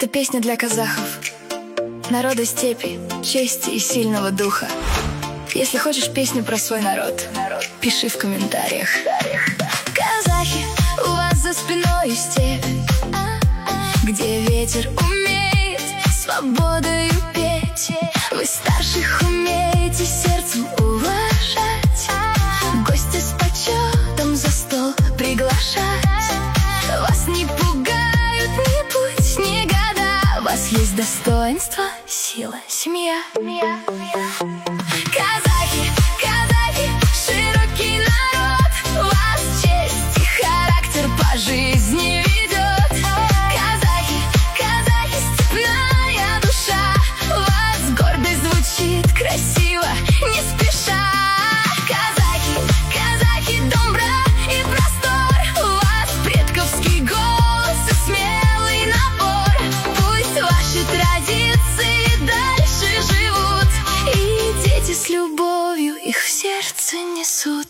Это песня для казахов, народа степи, чести и сильного духа. Если хочешь песню про свой народ, пиши в комментариях. Казахи, у вас за спиной степь, где ветер умеет свободою петь. Вы старших умеете сердцем уважать, гостя с почетом за стол приглашать. Вас не пугают ни путь, ни года, у вас есть достоинство, сила, семья. Казахи, казахи, широкий народ, вас честь и характер по жизни ведет. Казахи, казахи, степная душа, у вас гордость звучит красиво, не спеша. Казахи, казахи, домбра и простор, у вас предковский голос и смелый напор. Пусть ваши традиции дальше живут, и дети с любовью их в сердце несут.